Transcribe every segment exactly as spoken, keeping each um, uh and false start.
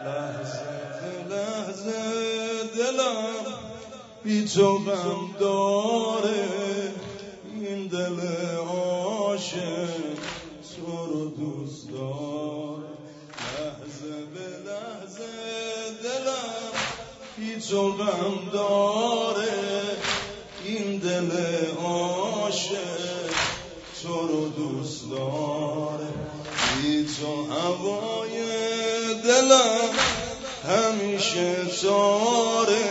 لحظه لحظه دلم بی تو غم داره، این دل عاشق تو رو دوست داره. لحظه به لحظه دلم بی تو غم داره، این دل عاشق تو رو دوست داره. بی تو هوای دلم همیشه تاره،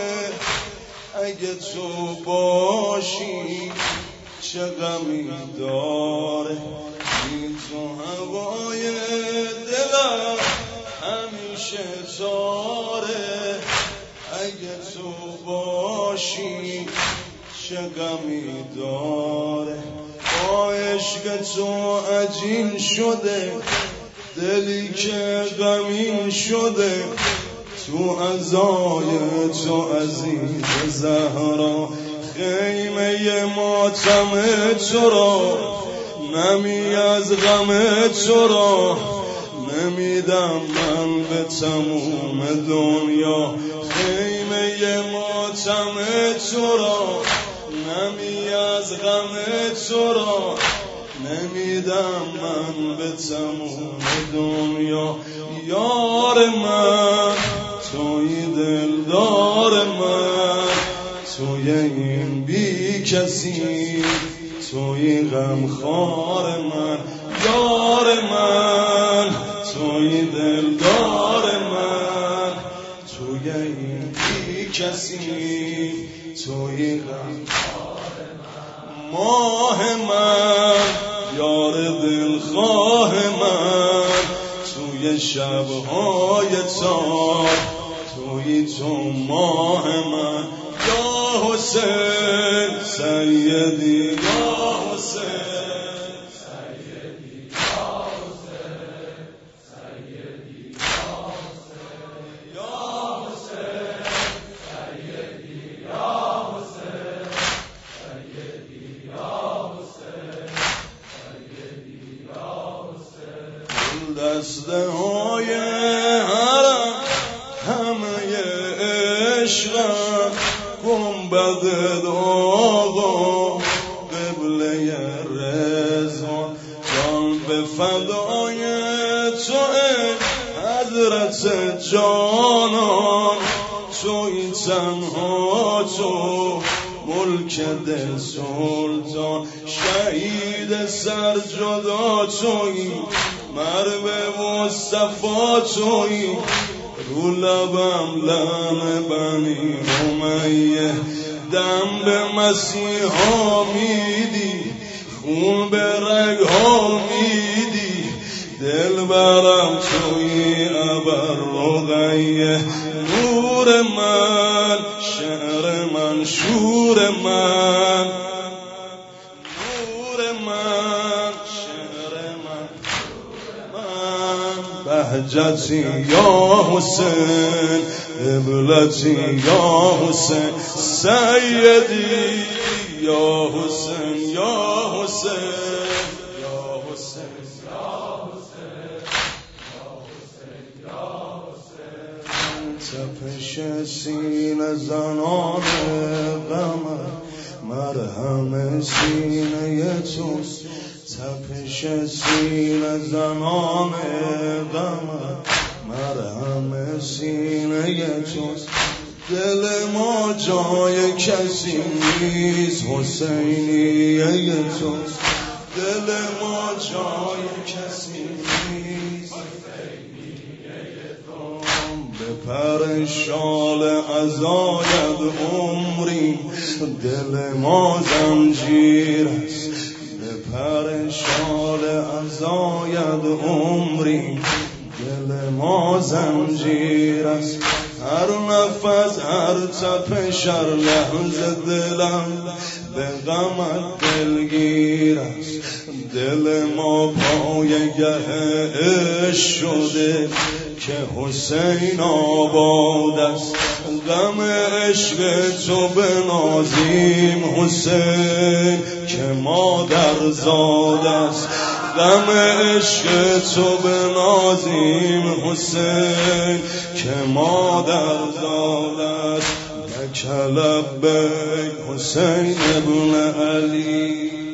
اگه تو باشی چه غمی داره. بی تو هوای دلم همیشه تاره، اگه تو باشی چه غمی داره. با عشق تو عجین شده دلی که غمین شده، تو عزای تو عزیز زهرا، خیمه ماتم تو را نمی از غم تو را نمیدم من به تموم دنیا. خیمه ماتم تو را نمی از غم تو را نمیدم من به تموم دنیا. یار من توی دلدار من، توی این بی کسی توی غمخوار من. یار من توی دلدار من، توی این بی کسی توی غمخوار من. ماه من یار دلخواه من، توی شبهای تار توی تو ماه من. یا حسین سیدی یا حسین سیدی یا حسین سیدی یا حسین یا حسین سیدی یا حسین سیدی یا حسین سیدی یا حسین. دسته های حرم همه عشقم، گنبد آقا قبله رضا، جان به فدای تو حضرت جانان. توی تنها تو ملک دل سلطان، شهید سر جدا توی مرو مصطفی توی. رو لبم لم بنی امیه، دم به مسیحا میدی، خون به رگها میدی. دل برم توی ابر رقیه، نور من شعر من شور من. نور من شعر من من. بهجتی یا حسین، قبلتی یا حسین سیدی یا حسین یا حسین یا حسین یا حسین یا حسین. تپش سینه زنان غم مرهم سینه توست، تپش سینه زنان غم مرهم سینه توست. دل ما جای کسی نیست، حسینیه توست. دل ما جای کسی نیست، حسینیه توست. به پر شال عزاید عمری، دل ما زنجیر است. به پر شال عزاید عمری، دل ما زنجیر است. هر نفس هر تپش هر لحظه دلم به غمت دلگیر است. دل ما پایگه عشق شده که حسین آباد است. غم عشق تو بنازیم حسین که مادر زاد است. غم عشق تو بنازیم حسین که مادر زادت یک لبیک حسین ابن علی.